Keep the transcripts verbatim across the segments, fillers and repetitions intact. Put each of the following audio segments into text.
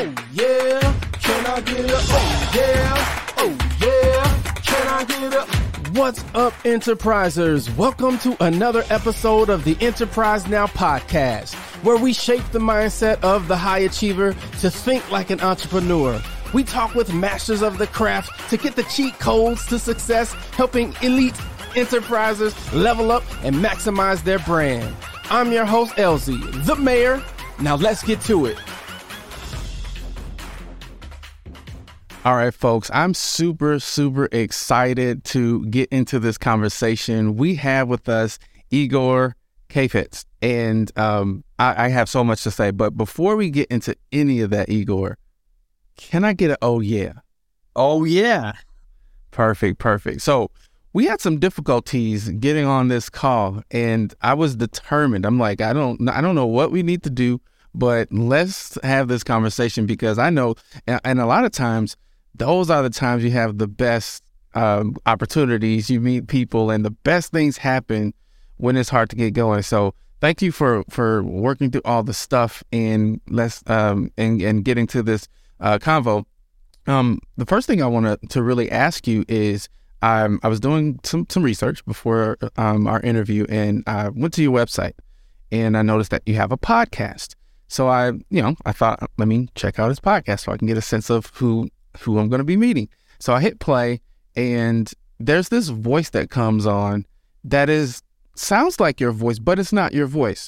Oh yeah, can I get a oh yeah, oh yeah, can I get a... What's up, Enterprisers? Welcome to another episode of the Enterprise Now podcast, where we shape the mindset of the high achiever to think like an entrepreneur. We talk with masters of the craft to get the cheat codes to success, helping elite enterprisers level up and maximize their brand. I'm your host, Elzie, the mayor. Now let's get to it. All right, folks, I'm super, super excited to get into this conversation. We have with us Igor Kheifets, and um, I, I have so much to say. But before we get into any of that, Igor, can I get an oh yeah? Oh yeah. Perfect, perfect. So we had some difficulties getting on this call, and I was determined. I'm like, I don't, I don't know what we need to do, but let's have this conversation because I know, and, and a lot of times, those are the times you have the best um, opportunities. You meet people, and the best things happen when it's hard to get going. So thank you for, for working through all the stuff and let's um and, and getting to this uh, convo. Um, the first thing I want to to really ask you is, um, I was doing some some research before um, our interview, and I went to your website, and I noticed that you have a podcast. So I, you know, I thought, let me check out his podcast so I can get a sense of who. who I'm going to be meeting. So I hit play, and there's this voice that comes on that is sounds like your voice, but it's not your voice.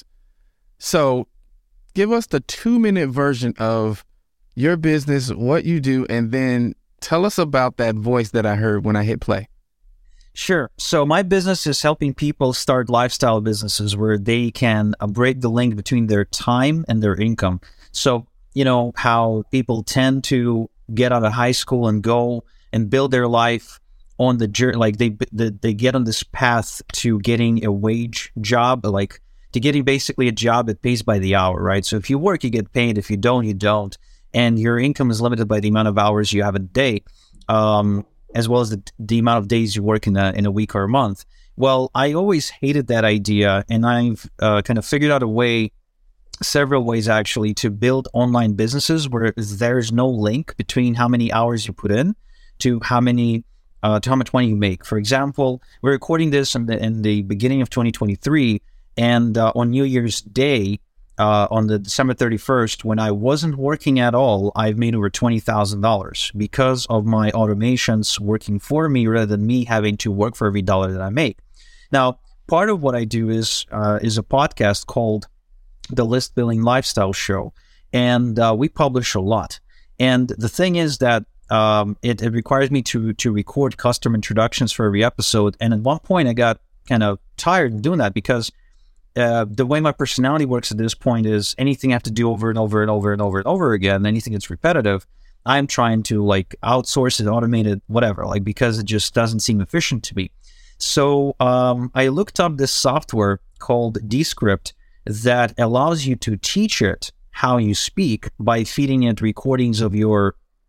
So give us the two minute version of your business, what you do, and then tell us about that voice that I heard when I hit play. Sure. So my business is helping people start lifestyle businesses where they can uh, break the link between their time and their income. So, you know, how people tend to get out of high school and go and build their life on the journey, like they, they they get on this path to getting a wage job, like to getting basically a job that pays by the hour, right? So if you work, you get paid. If you don't, you don't. And your income is limited by the amount of hours you have a day, um, as well as the, the amount of days you work in a, in a week or a month. Well, I always hated that idea, and I've uh, kind of figured out a way several ways actually to build online businesses where there's no link between how many hours you put in to how many uh, to how much money you make. For example, we're recording this in the, in the beginning of twenty twenty-three, and uh, on New Year's Day, uh, on the December thirty-first, when I wasn't working at all, I've made over twenty thousand dollars because of my automations working for me rather than me having to work for every dollar that I make. Now, part of what I do is uh, is a podcast called The List Building Lifestyle Show, and uh, we publish a lot. And the thing is that um, it, it requires me to to record custom introductions for every episode. And at one point, I got kind of tired of doing that because uh, the way my personality works at this point is anything I have to do over and over and over and over and over again, anything that's repetitive, I'm trying to like outsource it, automate it, whatever, like because it just doesn't seem efficient to me. So um, I looked up this software called Descript that allows you to teach it how you speak by feeding it recordings of your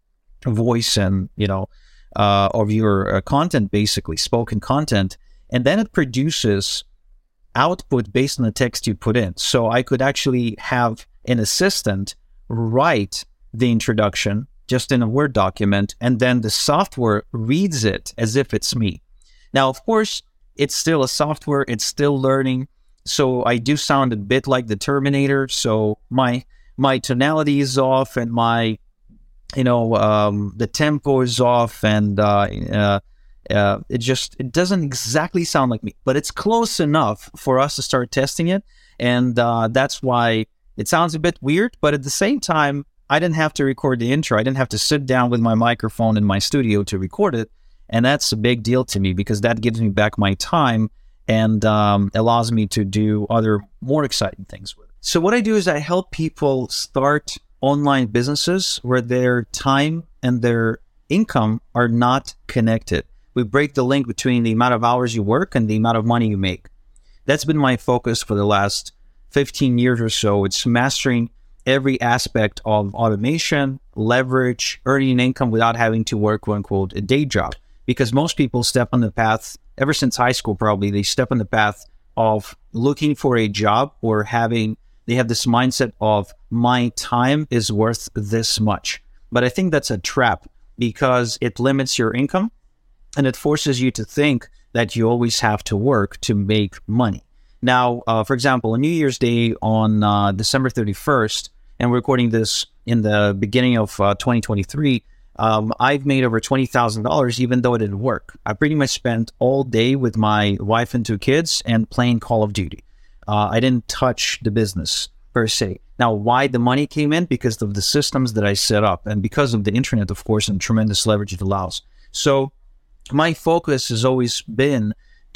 voice and, you know, uh, of your uh, content, basically spoken content. And then it produces output based on the text you put in. So I could actually have an assistant write the introduction just in a Word document, and then the software reads it as if it's me. Now, of course, it's still a software. It's still learning. So I do sound a bit like the Terminator. So my my tonality is off, and my, you know, um, the tempo is off, and uh, uh, uh, it just it doesn't exactly sound like me, but it's close enough for us to start testing it, and uh, that's why it sounds a bit weird. But at the same time, I didn't have to record the intro. I didn't have to sit down with my microphone in my studio to record it, and that's a big deal to me because that gives me back my time and um, allows me to do other more exciting things with it. So what I do is I help people start online businesses where their time and their income are not connected. We break the link between the amount of hours you work and the amount of money you make. That's been my focus for the last fifteen years or so. It's mastering every aspect of automation, leverage, earning income without having to work, quote unquote, a day job. Because most people step on the path, ever since high school probably, they step on the path of looking for a job or having They have this mindset of my time is worth this much. But I think that's a trap because it limits your income and it forces you to think that you always have to work to make money. Now, uh, for example, on New Year's Day on uh, December thirty-first, and we're recording this in the beginning of uh, twenty twenty-three, um, I've made over twenty thousand dollars even though it didn't work. I pretty much spent all day with my wife and two kids and playing Call of Duty. Uh, I didn't touch the business per se. Now, why the money came in? Because of the systems that I set up and because of the internet, of course, and tremendous leverage it allows. So my focus has always been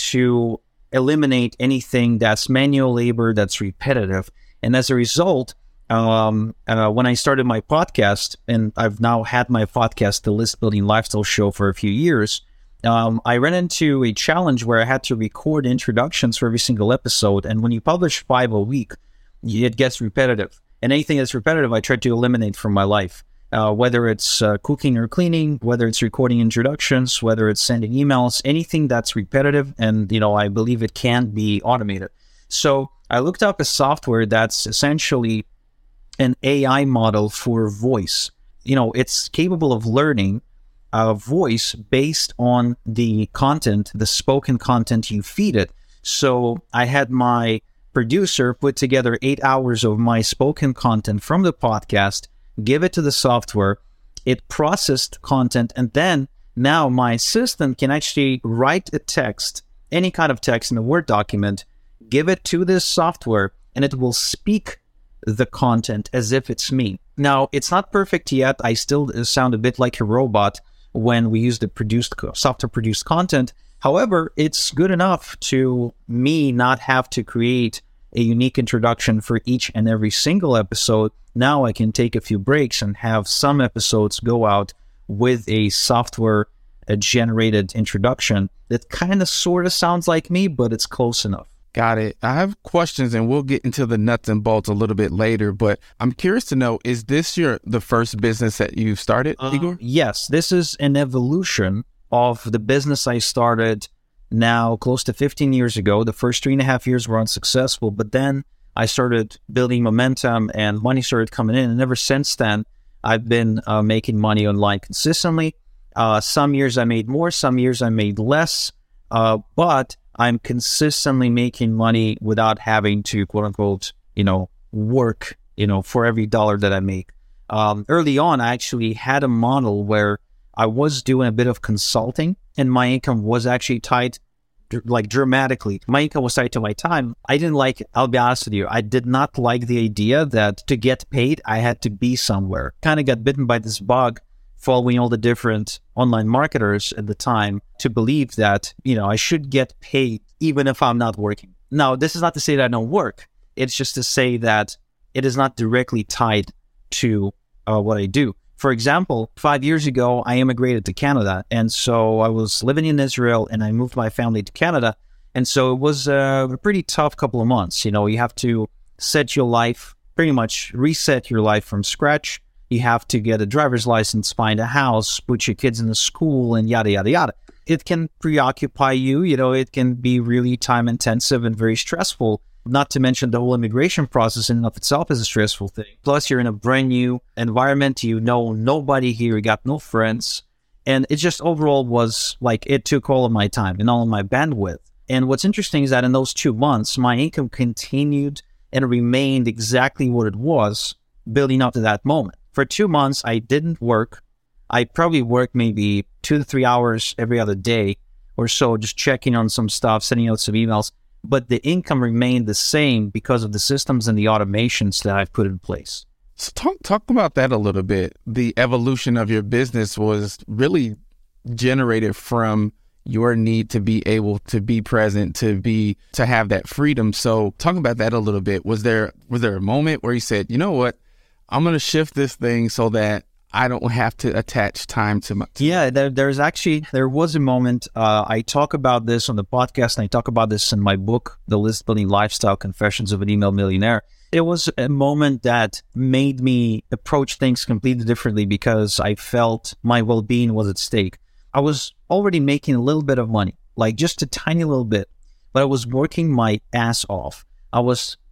to eliminate anything that's manual labor, that's repetitive. And as a result, um, uh, when I started my podcast, and I've now had my podcast, The List Building Lifestyle Show, for a few years, um, I ran into a challenge where I had to record introductions for every single episode. And when you publish five a week, it gets repetitive. And anything that's repetitive, I try to eliminate from my life. Uh, whether it's uh, cooking or cleaning, whether it's recording introductions, whether it's sending emails, anything that's repetitive, and you know, I believe it can be automated. So I looked up a software that's essentially an A I model for voice. You know, it's capable of learning a voice based on the content, the spoken content you feed it. So I had my producer put together eight hours of my spoken content from the podcast, give it to the software, it processed content, and then now my assistant can actually write a text, any kind of text in a Word document, give it to this software, and it will speak the content as if it's me. Now, it's not perfect yet. I still sound a bit like a robot when we use the produced software-produced content. However, it's good enough to me not have to create a unique introduction for each and every single episode. Now I can take a few breaks and have some episodes go out with a software a generated introduction that kind of sort of sounds like me, but it's close enough. Got it. I have questions and we'll get into the nuts and bolts a little bit later, but I'm curious to know, is this your the first business that you've started, uh, Igor? Yes, this is an evolution of the business I started now close to fifteen years ago. The first three and a half years were unsuccessful, but then I started building momentum and money started coming in. And ever since then, I've been uh, making money online consistently. Uh, some years I made more, some years I made less, uh, but I'm consistently making money without having to, quote unquote, you know, work, you know, for every dollar that I make. Um, early on, I actually had a model where I was doing a bit of consulting and my income was actually tied like dramatically. My income was tied to my time. I didn't like, I'll be honest with you, I did not like the idea that to get paid, I had to be somewhere. Kind of got bitten by this bug following all the different online marketers at the time to believe that, you know, I should get paid even if I'm not working. Now, this is not to say that I don't work. It's just to say that it is not directly tied to uh, what I do. For example, five years ago, I immigrated to Canada. And so I was living in Israel and I moved my family to Canada. And so it was a pretty tough couple of months. You know, you have to set your life, pretty much reset your life from scratch. You have to get a driver's license, find a house, put your kids in the school, and yada, yada, yada. It can preoccupy you. You know, it can be really time intensive and very stressful. Not to mention the whole immigration process in and of itself is a stressful thing. Plus, you're in a brand new environment. You know nobody here. You got no friends. And it just overall was like it took all of my time and all of my bandwidth. And what's interesting is that in those two months, my income continued and remained exactly what it was building up to that moment. For two months, I didn't work. I probably worked maybe two to three hours every other day or so, just checking on some stuff, sending out some emails. But the income remained the same because of the systems and the automations that I've put in place. So talk talk about that a little bit. The evolution of your business was really generated from your need to be able to be present, to be to have that freedom. So talk about that a little bit. Was there was there a moment where you said, you know what, I'm going to shift this thing so that I don't have to attach time to my... To yeah, there, there's actually, there was a moment, uh, I talk about this on the podcast and I talk about this in my book, The List Building Lifestyle, Confessions of an Email Millionaire. It was a moment that made me approach things completely differently because I felt my well-being was at stake. I was already making a little bit of money, like just a tiny little bit, but I was working my ass off. I was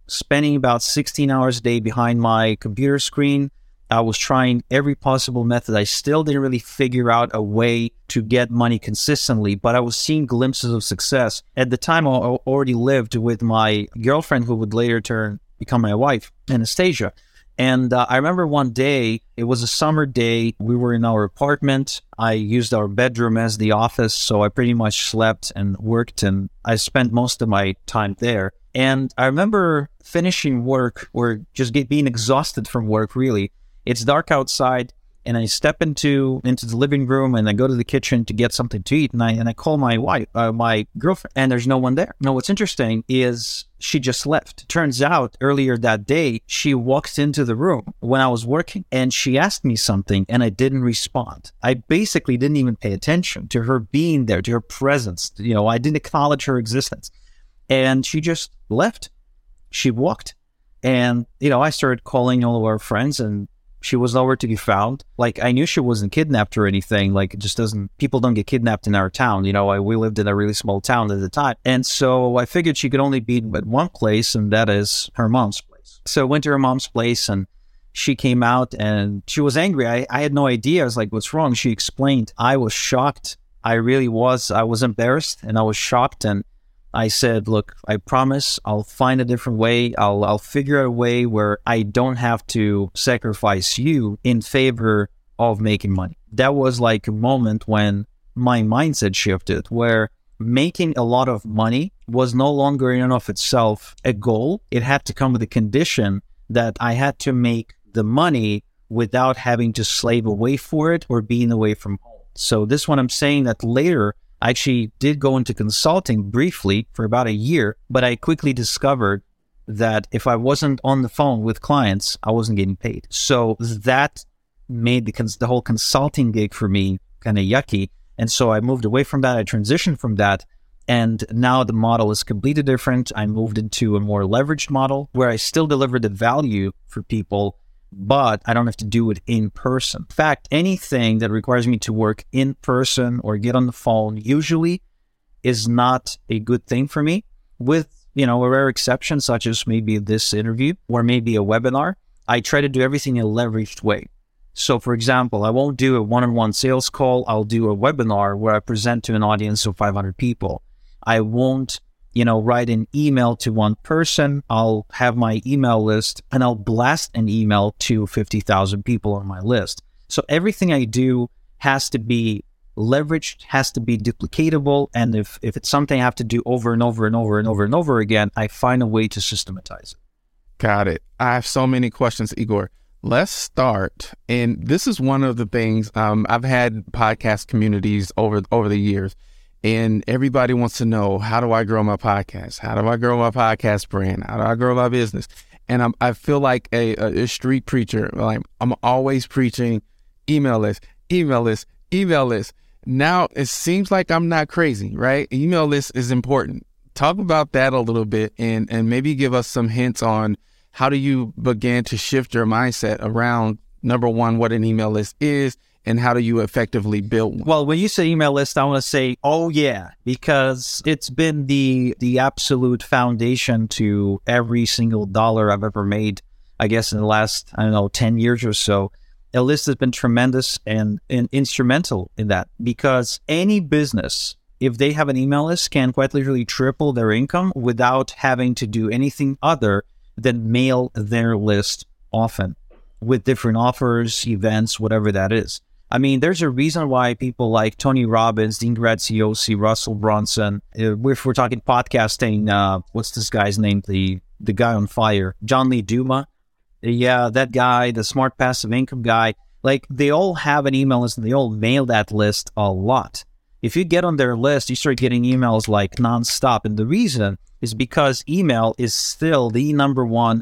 spending about sixteen hours a day behind my computer screen. I was trying every possible method. I still didn't really figure out a way to get money consistently, but I was seeing glimpses of success. At the time, I already lived with my girlfriend, who would later turn become my wife, Anastasia. And uh, I remember one day, it was a summer day. We were in our apartment. I used our bedroom as the office, so I pretty much slept and worked, and I spent most of my time there. And I remember finishing work, or just get, being exhausted from work, really. It's dark outside, and I step into into the living room, and I go to the kitchen to get something to eat, and I and I call my wife, uh, my girlfriend, and there's no one there. Now, what's interesting is she just left. Turns out, earlier that day, she walked into the room when I was working, and she asked me something, and I didn't respond. I basically didn't even pay attention to her being there, to her presence. You know, I didn't acknowledge her existence, and she just left. She walked, and you know, I started calling all of our friends, and she was nowhere to be found. Like, I knew she wasn't kidnapped or anything. Like, it just doesn't, people don't get kidnapped in our town. You know, I, we lived in a really small town at the time. And so I figured she could only be at one place, and that is her mom's place. So I went to her mom's place, and she came out, and she was angry. I, I had no idea. I was like, what's wrong? She explained. I was shocked. I really was. I was embarrassed, and I was shocked. And I said, look, I promise I'll find a different way. I'll I'll figure out a way where I don't have to sacrifice you in favor of making money. That was like a moment when my mindset shifted, where making a lot of money was no longer in and of itself a goal. It had to come with a condition that I had to make the money without having to slave away for it or being away from home. So this one, I'm saying that later, I actually did go into consulting briefly for about a year, but I quickly discovered that if I wasn't on the phone with clients, I wasn't getting paid. So that made the, cons- the whole consulting gig for me kind of yucky. And so I moved away from that. I transitioned from that. And now the model is completely different. I moved into a more leveraged model where I still deliver the value for people, but I don't have to do it in person. In fact, anything that requires me to work in person or get on the phone usually is not a good thing for me, with, you know, a rare exception, such as maybe this interview or maybe a webinar. I try to do everything in a leveraged way. So, for example, I won't do a one-on-one sales call. I'll do a webinar where I present to an audience of five hundred people. I won't you know, write an email to one person. I'll have my email list, and I'll blast an email to fifty thousand people on my list. So everything I do has to be leveraged, has to be duplicatable. And if, if it's something I have to do over and over and over and over and over again, I find a way to systematize it. Got it. I have so many questions, Igor. Let's start. And this is one of the things, um, I've had podcast communities over over the years. And everybody wants to know, how do I grow my podcast? How do I grow my podcast brand? How do I grow my business? And I'm, I feel like a, a street preacher. Like, I'm always preaching email list, email list, email list. Now it seems like I'm not crazy, right? Email list is important. Talk about that a little bit, and, and maybe give us some hints on how do you begin to shift your mindset around, number one, what an email list is, and how do you effectively build one? Well, when you say email list, I want to say, oh yeah, because it's been the the absolute foundation to every single dollar I've ever made, I guess, in the last, I don't know, ten years or so. A list has been tremendous and, and instrumental in that, because any business, if they have an email list, can quite literally triple their income without having to do anything other than mail their list often with different offers, events, whatever that is. I mean, there's a reason why people like Tony Robbins, Dean Graziosi, Russell Brunson, if we're talking podcasting, uh, what's this guy's name? The the guy on fire, John Lee Duma. Yeah, that guy, the smart passive income guy. Like, they all have an email list, and they all mail that list a lot. If you get on their list, you start getting emails like nonstop. And the reason is because email is still the number one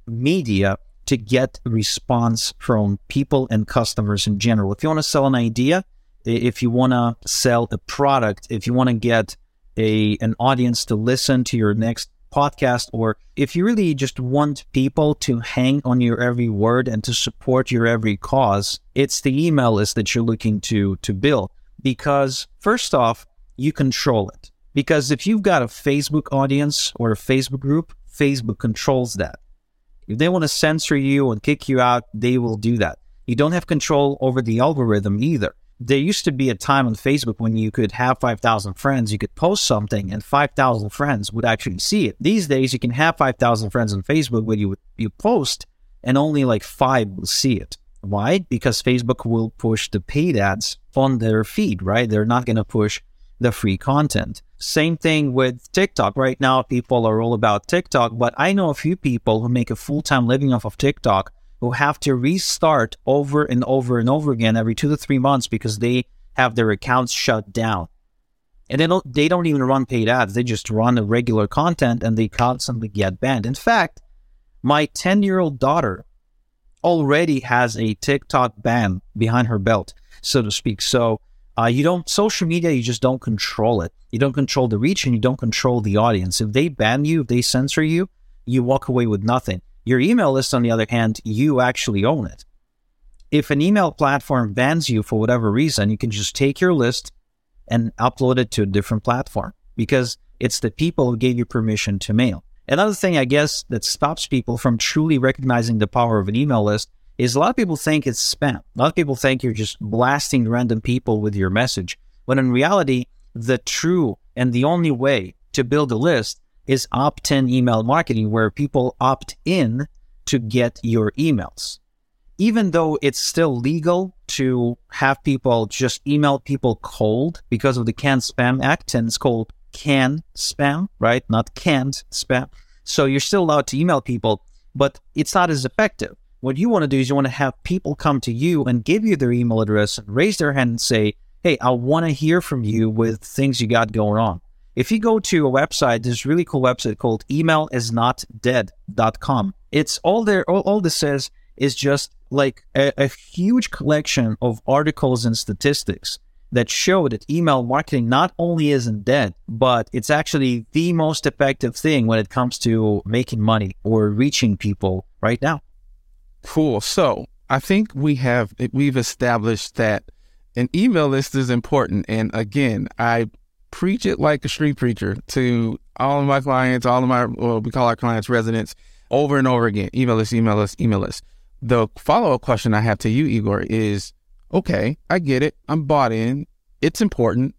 media to get response from people and customers in general. If you want to sell an idea, if you want to sell a product, if you want to get a an audience to listen to your next podcast, or if you really just want people to hang on your every word and to support your every cause, it's the email list that you're looking to to build. Because first off, you control it. Because if you've got a Facebook audience or a Facebook group, Facebook controls that. If they want to censor you and kick you out, they will do that. You don't have control over the algorithm either. There used to be a time on Facebook when you could have five thousand friends, you could post something and five thousand friends would actually see it. These days, you can have five thousand friends on Facebook where you, you post and only like five will see it. Why? Because Facebook will push the paid ads on their feed, right? They're not going to push the free content. Same thing with TikTok. Right now, people are all about TikTok, but I know a few people who make a full-time living off of TikTok who have to restart over and over and over again every two to three months because they have their accounts shut down. And they don't, they don't even run paid ads. They just run a regular content and they constantly get banned. In fact, my ten-year-old daughter already has a TikTok ban behind her belt, so to speak. So uh, you don't, social media, you just don't control it. You don't control the reach and you don't control the audience. If they ban you, if they censor you, you walk away with nothing. Your email list, on the other hand, you actually own it. If an email platform bans you for whatever reason, you can just take your list and upload it to a different platform because it's the people who gave you permission to mail. Another thing, I guess, that stops people from truly recognizing the power of an email list is a lot of people think it's spam. A lot of people think you're just blasting random people with your message. When in reality, the true and the only way to build a list is opt-in email marketing, where people opt in to get your emails. Even though it's still legal to have people just email people cold because of the Canned Spam Act, and it's called canned spam, right? Not canned spam. So you're still allowed to email people, but it's not as effective. What you want to do is you want to have people come to you and give you their email address and raise their hand and say, hey, I want to hear from you with things you got going on. If you go to a website, there's a really cool website called email is not dead dot com. It's all there. All, all this says is just like a, a huge collection of articles and statistics that show that email marketing not only isn't dead, but it's actually the most effective thing when it comes to making money or reaching people right now. Cool. So I think we have, we've established that an email list is important. And again, I preach it like a street preacher to all of my clients, all of my, well, we call our clients residents, over and over again. Email list, email list, email list. The follow-up question I have to you, Igor, is, okay, I get it. I'm bought in. It's important.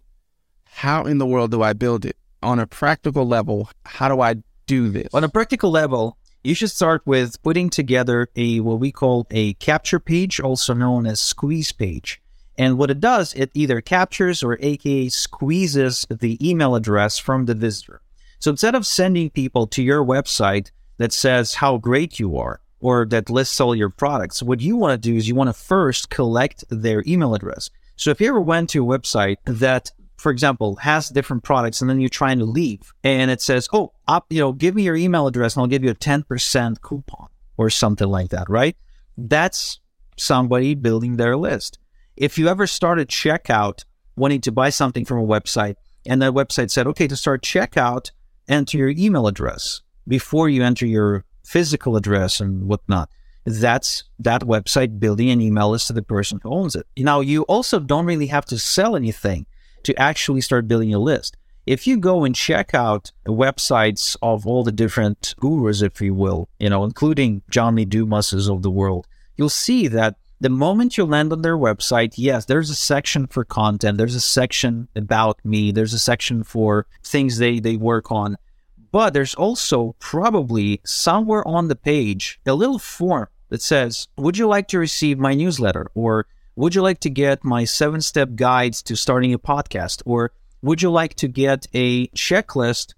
How in the world do I build it? On a practical level, how do I do this? On a practical level, you should start with putting together a what we call a capture page, also known as squeeze page. And what it does, it either captures or aka squeezes the email address from the visitor. So instead of sending people to your website that says how great you are or that lists all your products, what you want to do is you want to first collect their email address. So if you ever went to a website that, for example, has different products and then you're trying to leave and it says, oh, up, you know, give me your email address and I'll give you a ten percent coupon or something like that, right? That's somebody building their list. If you ever started checkout wanting to buy something from a website and that website said, okay, to start checkout, enter your email address before you enter your physical address and whatnot, that's that website building an email list to the person who owns it. Now, you also don't really have to sell anything to actually start building a list. If you go and check out websites of all the different gurus, if you will, you know, including John Lee Dumas's of the world, you'll see that the moment you land on their website, yes, there's a section for content. There's a section about me. There's a section for things they, they work on. But there's also probably somewhere on the page a little form that says, would you like to receive my newsletter? Or would you like to get my seven-step guides to starting a podcast? Or would you like to get a checklist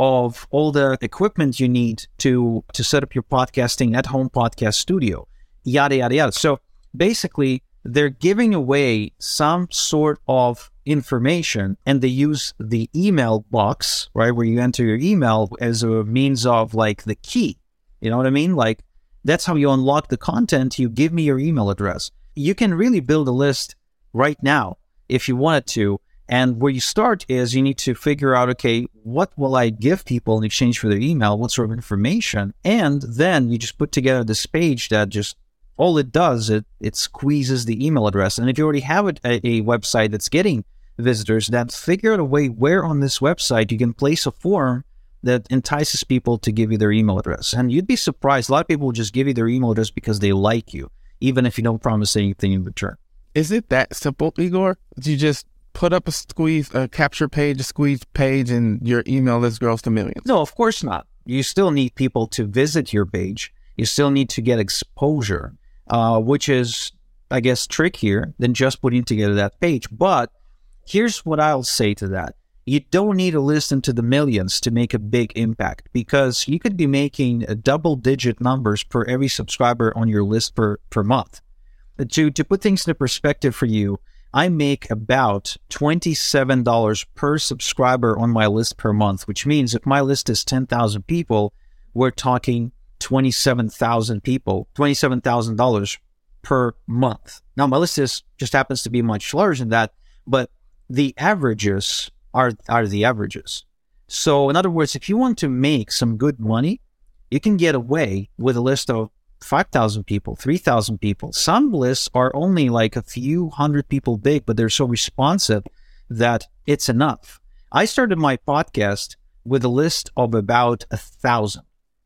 of all the equipment you need to, to set up your podcasting at home podcast studio? Yada, yada, yada. So basically, they're giving away some sort of information and they use the email box, right, where you enter your email as a means of like the key. You know what I mean? Like that's how you unlock the content. You give me your email address. You can really build a list right now if you wanted to. And where you start is you need to figure out, okay, what will I give people in exchange for their email? What sort of information? And then you just put together this page that just all it does, it it squeezes the email address. And if you already have a, a website that's getting visitors, then figure out a way where on this website you can place a form that entices people to give you their email address. And you'd be surprised. A lot of people will just give you their email address because they like you, even if you don't promise anything in return. Is it that simple, Igor? You just put up a squeeze, a capture page, a squeeze page, and your email list grows to millions? No, of course not. You still need people to visit your page. You still need to get exposure, uh, which is, I guess, trickier than just putting together that page. But here's what I'll say to that. You don't need a list into the millions to make a big impact, because you could be making a double-digit numbers per every subscriber on your list per, per month. To, to put things into perspective for you, I make about twenty-seven dollars per subscriber on my list per month, which means if my list is ten thousand people, we're talking twenty-seven thousand people, twenty-seven thousand dollars per month. Now, my list is just happens to be much larger than that, but the averages are, are the averages. So in other words, if you want to make some good money, you can get away with a list of five thousand people, three thousand people. Some lists are only like a few hundred people big, but they're so responsive that it's enough. I started my podcast with a list of about a thousand.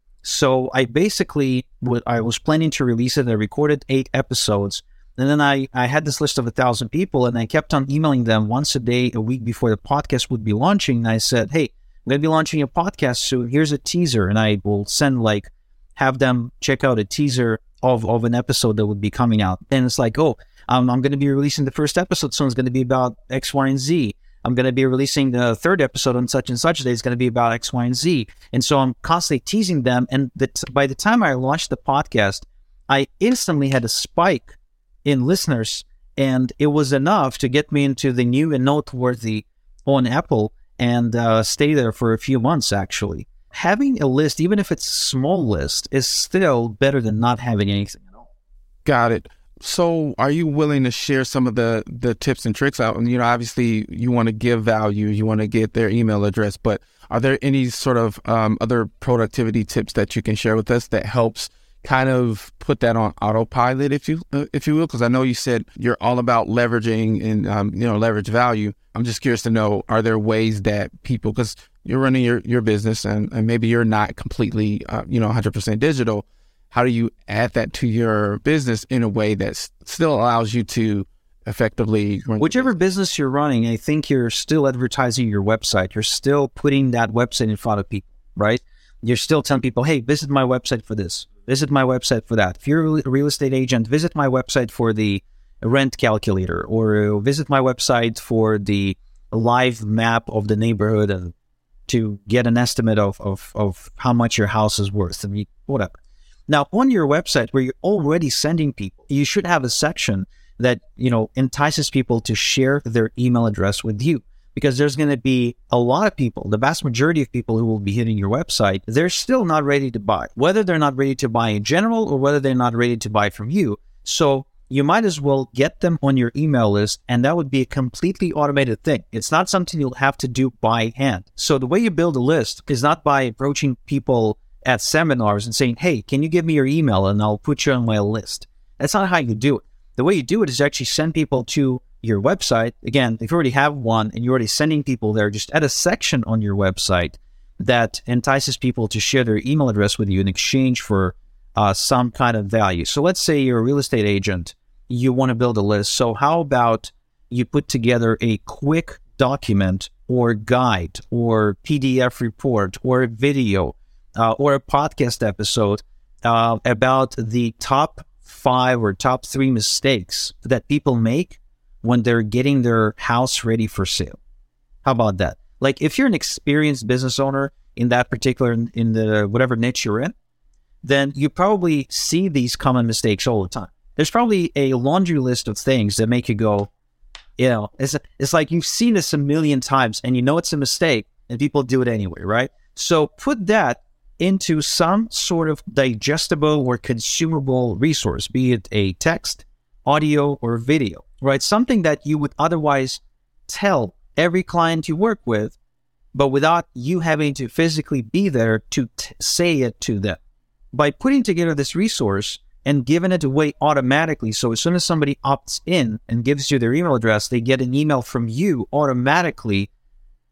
So I basically, I was planning to release it. I recorded eight episodes. And then I, I had this list of a thousand people, and I kept on emailing them once a day, a week before the podcast would be launching. And I said, hey, I'm going to be launching a podcast soon. Here's a teaser. And I will send like, have them check out a teaser of, of an episode that would be coming out. And it's like, oh, um, I'm going to be releasing the first episode soon. It's going to be about X, Y, and Z. I'm going to be releasing the third episode on such and such day. It's going to be about X, Y, and Z. And so I'm constantly teasing them. And the t- by the time I launched the podcast, I instantly had a spike in listeners. And it was enough to get me into the new and noteworthy on Apple and uh, stay there for a few months, actually. Having a list, even if it's a small list, is still better than not having anything at all. Got it. So are you willing to share some of the, the tips and tricks out? And, you know, obviously you want to give value, you want to get their email address, but are there any sort of um, other productivity tips that you can share with us that helps kind of put that on autopilot, if you uh, if you will? Because I know you said you're all about leveraging and, um, you know, leverage value. I'm just curious to know, are there ways that people, because you're running your, your business and, and maybe you're not completely, uh, you know, one hundred percent digital. How do you add that to your business in a way that still allows you to effectively run whichever business you're running? I think you're still advertising your website. You're still putting that website in front of people, right? You're still telling people, hey, visit my website for this. Visit my website for that. If you're a real estate agent, visit my website for the rent calculator, or visit my website for the live map of the neighborhood and to get an estimate of, of, of how much your house is worth. I mean, whatever. Now, on your website where you're already sending people, you should have a section that, you know, entices people to share their email address with you, because there's going to be a lot of people, the vast majority of people who will be hitting your website, they're still not ready to buy, whether they're not ready to buy in general or whether they're not ready to buy from you. So you might as well get them on your email list, and that would be a completely automated thing. It's not something you'll have to do by hand. So the way you build a list is not by approaching people at seminars and saying, hey, can you give me your email and I'll put you on my list. That's not how you do it. The way you do it is actually send people to your website. Again, if you already have one and you're already sending people there, just add a section on your website that entices people to share their email address with you in exchange for uh, some kind of value. So let's say you're a real estate agent, you want to build a list. So how about you put together a quick document or guide or P D F report or a video uh, or a podcast episode uh, about the top five or top three mistakes that people make when they're getting their house ready for sale. How about that? Like, if you're an experienced business owner in that particular, in the whatever niche you're in, then you probably see these common mistakes all the time. There's probably a laundry list of things that make you go, you know, it's, it's like you've seen this a million times and you know it's a mistake and people do it anyway, right? So put that into some sort of digestible or consumable resource, be it a text, audio, or video, right? Something that you would otherwise tell every client you work with, but without you having to physically be there to t- say it to them. By putting together this resource and giving it away automatically, so as soon as somebody opts in and gives you their email address, they get an email from you automatically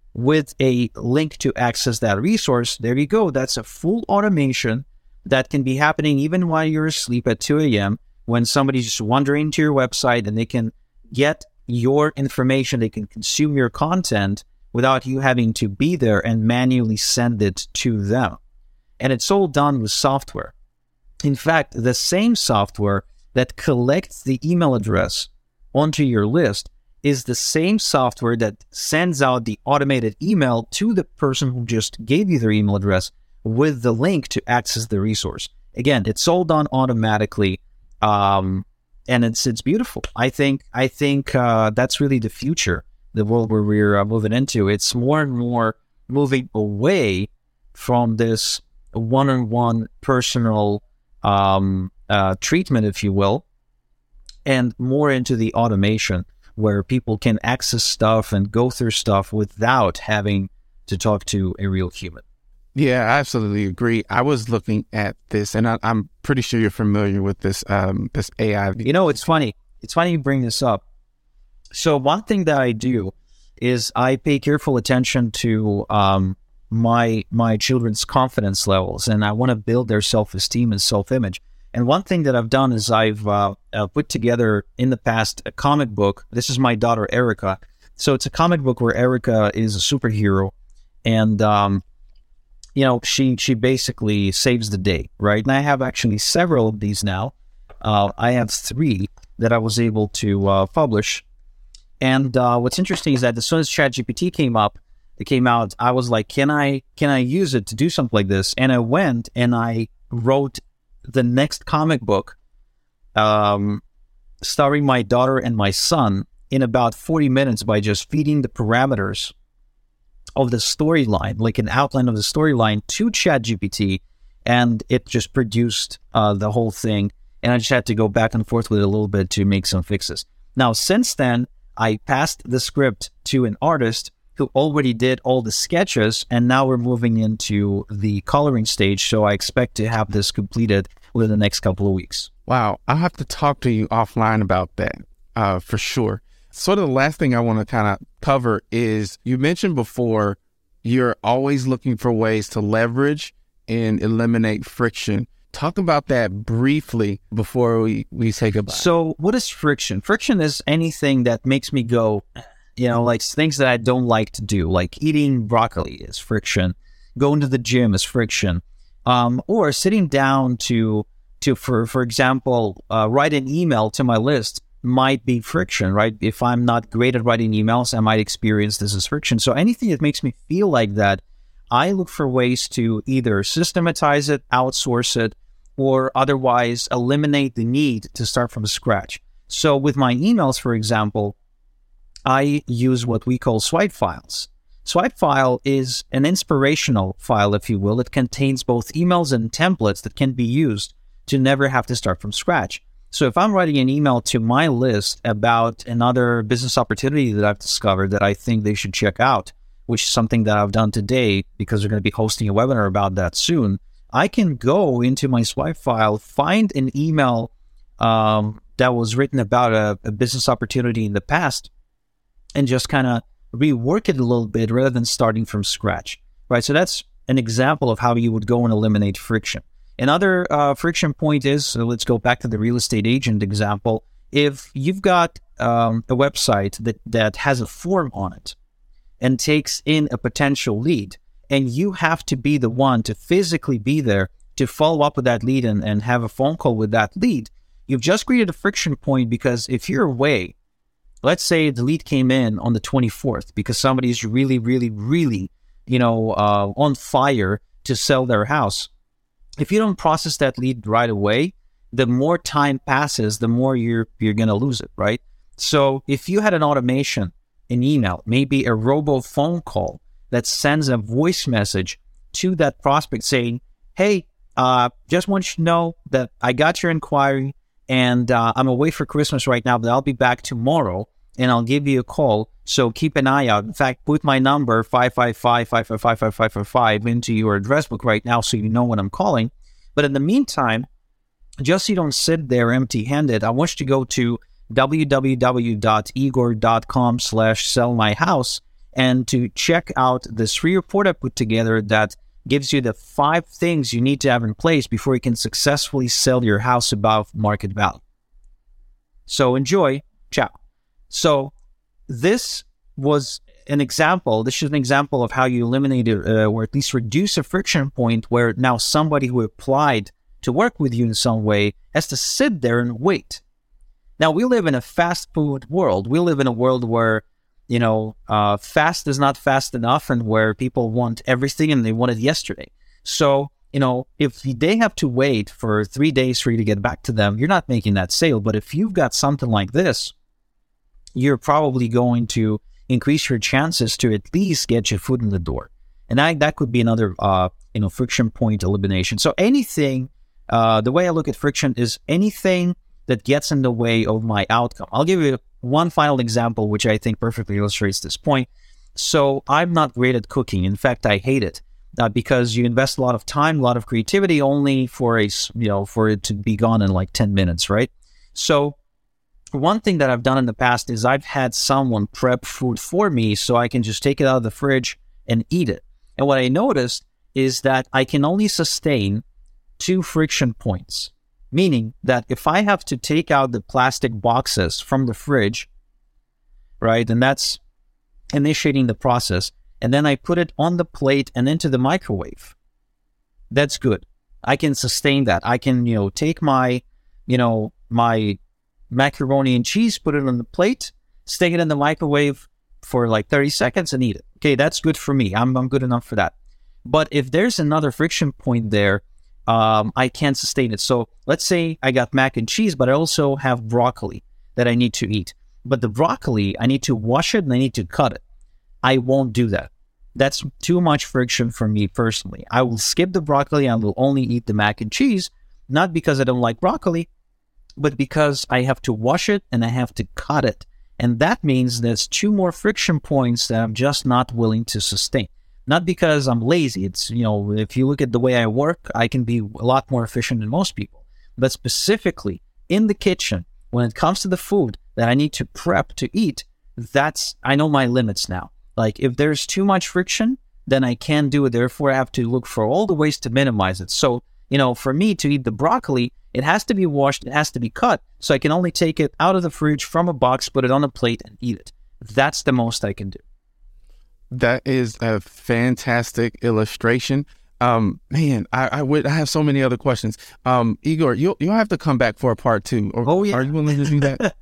with a link to access that resource. There you go. That's a full automation that can be happening even while you're asleep at two a.m. when somebody's just wandering to your website, and they can get your information, they can consume your content without you having to be there and manually send it to them. And it's all done with software. In fact, the same software that collects the email address onto your list is the same software that sends out the automated email to the person who just gave you their email address with the link to access the resource. Again, it's all done automatically, um, and it's it's beautiful. I think I think uh, that's really the future, the world where we're uh, moving into. It's more and more moving away from this one-on-one personal um, uh, treatment, if you will, and more into the automation where people can access stuff and go through stuff without having to talk to a real human. Yeah, I absolutely agree. I was looking at this, and I, I'm pretty sure you're familiar with this um, this A I. You know, it's funny. It's funny you bring this up. So one thing that I do is I pay careful attention to um, my my children's confidence levels, and I want to build their self-esteem and self-image. And one thing that I've done is I've uh, uh, put together in the past a comic book. This is my daughter, Erica. So it's a comic book where Erica is a superhero, and um, you know, she she basically saves the day, right? And I have actually several of these now. Uh, I have three that I was able to uh, publish. And uh, what's interesting is that as soon as ChatGPT came up, it came out, I was like, can I can I use it to do something like this? And I went and I wrote the next comic book, um, starring my daughter and my son, in about forty minutes by just feeding the parameters of the storyline, like an outline of the storyline, to ChatGPT, and it just produced uh, the whole thing. And I just had to go back and forth with it a little bit to make some fixes. Now, since then, I passed the script to an artist who already did all the sketches, and now we're moving into the coloring stage. So I expect to have this completed within the next couple of weeks. Wow, I'll have to talk to you offline about that uh, for sure. Sort of the last thing I want to kind of cover is, you mentioned before, you're always looking for ways to leverage and eliminate friction. Talk about that briefly before we, we say goodbye. So what is friction? Friction is anything that makes me go, you know, like things that I don't like to do, like eating broccoli is friction. Going to the gym is friction. Um, or sitting down to, to for, for example, uh, write an email to my list might be friction, right? If I'm not great at writing emails, I might experience this as friction. So anything that makes me feel like that, I look for ways to either systematize it, outsource it, or otherwise eliminate the need to start from scratch. So with my emails, for example, I use what we call swipe files. Swipe file is an inspirational file, if you will. It contains both emails and templates that can be used to never have to start from scratch. So if I'm writing an email to my list about another business opportunity that I've discovered that I think they should check out, which is something that I've done today because we're going to be hosting a webinar about that soon, I can go into my swipe file, find an email um, that was written about a, a business opportunity in the past, and just kind of rework it a little bit rather than starting from scratch, right? So that's an example of how you would go and eliminate friction. Another uh, friction point is, so let's go back to the real estate agent example. If you've got um, a website that, that has a form on it and takes in a potential lead, and you have to be the one to physically be there to follow up with that lead and, and have a phone call with that lead, you've just created a friction point, because if you're away, let's say the lead came in on the twenty-fourth because somebody's really, really, really, you know, uh, on fire to sell their house. If you don't process that lead right away, the more time passes, the more you're you're going to lose it, right? So if you had an automation, an email, maybe a robo phone call that sends a voice message to that prospect saying, hey, uh, just want you to know that I got your inquiry, and uh, I'm away for Christmas right now, but I'll be back tomorrow and I'll give you a call. So keep an eye out. In fact, put my number five five five, five five five, five five five five into your address book right now so you know when I'm calling. But in the meantime, just so you don't sit there empty-handed, I want you to go to w w w dot igor dot com slash sell my house and to check out this free report I put together that gives you the five things you need to have in place before you can successfully sell your house above market value. So enjoy. Ciao. So this was an example. This is an example of how you eliminate uh, or at least reduce a friction point where now somebody who applied to work with you in some way has to sit there and wait. Now, we live in a fast food world. We live in a world where, you know, uh, fast is not fast enough and where people want everything and they want it yesterday. So, you know, if they have to wait for three days for you to get back to them, you're not making that sale. But if you've got something like this, you're probably going to increase your chances to at least get your foot in the door. And I, that could be another, uh, you know, friction point elimination. So anything, uh, the way I look at friction is anything that gets in the way of my outcome. I'll give you one final example, which I think perfectly illustrates this point. So I'm not great at cooking. In fact, I hate it uh, because you invest a lot of time, a lot of creativity only for a, you know, for it to be gone in like ten minutes, right? So one thing that I've done in the past is I've had someone prep food for me so I can just take it out of the fridge and eat it. And what I noticed is that I can only sustain two friction points, meaning that if I have to take out the plastic boxes from the fridge, right, and that's initiating the process, and then I put it on the plate and into the microwave, that's good. I can sustain that. I can, you know, take my, you know, my macaroni and cheese, put it on the plate, stick it in the microwave for like thirty seconds and eat it. Okay, that's good for me. I'm I'm good enough for that. But if there's another friction point there, um, I can't sustain it. So let's say I got mac and cheese, but I also have broccoli that I need to eat. But the broccoli, I need to wash it and I need to cut it. I won't do that. That's too much friction for me personally. I will skip the broccoli and will only eat the mac and cheese, not because I don't like broccoli, but because I have to wash it and I have to cut it. And that means there's two more friction points that I'm just not willing to sustain. Not because I'm lazy. It's, you know, if you look at the way I work, I can be a lot more efficient than most people. But specifically in the kitchen, when it comes to the food that I need to prep to eat, that's, I know my limits now. Like if there's too much friction, then I can't do it. Therefore, I have to look for all the ways to minimize it. So, you know, for me to eat the broccoli, it has to be washed, it has to be cut, so I can only take it out of the fridge from a box, put it on a plate, and eat it. That's the most I can do. That is a fantastic illustration. Um, man, I, I would I have so many other questions. Um, Igor, you'll you'll have to come back for a part two. Or, oh yeah, are you willing to do that?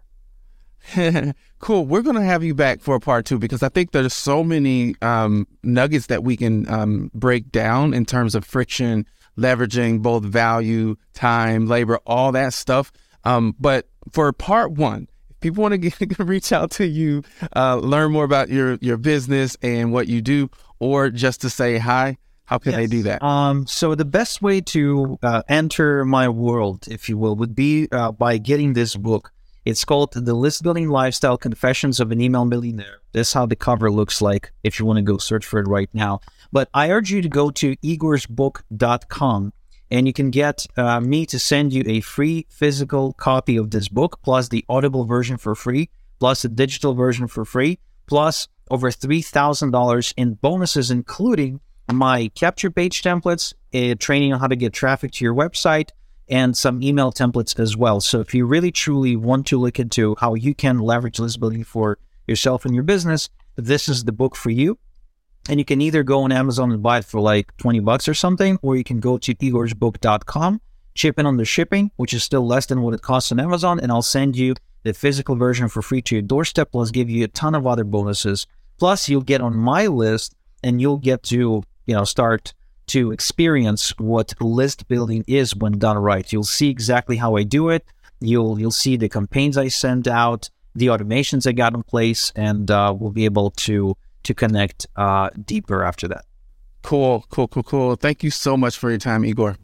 Cool. We're going to have you back for a part two because I think there's so many um, nuggets that we can um, break down in terms of friction, leveraging both value, time, labor, all that stuff. Um, but for part one, if people want to get, reach out to you, uh, learn more about your, your business and what you do, or just to say hi, how can yes. they do that? Um, so the best way to uh, enter my world, if you will, would be uh, by getting this book. It's called The List Building Lifestyle Confessions of an Email Millionaire. That's how the cover looks like if you want to go search for it right now. But I urge you to go to igorsbook dot com and you can get uh, me to send you a free physical copy of this book, plus the Audible version for free, plus the digital version for free, plus over three thousand dollars in bonuses, including my capture page templates, a training on how to get traffic to your website, and some email templates as well. So if you really truly want to look into how you can leverage list building for yourself and your business, this is the book for you. And you can either go on Amazon and buy it for like twenty bucks or something, or you can go to igorsbook dot com, chip in on the shipping, which is still less than what it costs on Amazon, and I'll send you the physical version for free to your doorstep, plus give you a ton of other bonuses. Plus you'll get on my list and you'll get to, you know, start to experience what list building is when done right. You'll see exactly how I do it. You'll you'll see the campaigns I send out, the automations I got in place, and uh, we'll be able to to connect uh, deeper after that. Cool, cool, cool, cool. Thank you so much for your time, Igor.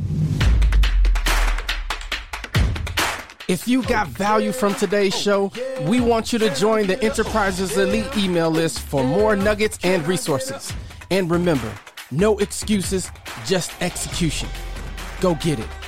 If you got value from today's show, we want you to join the Enterprises Elite email list for more nuggets and resources. And remember, no excuses, just execution. Go get it.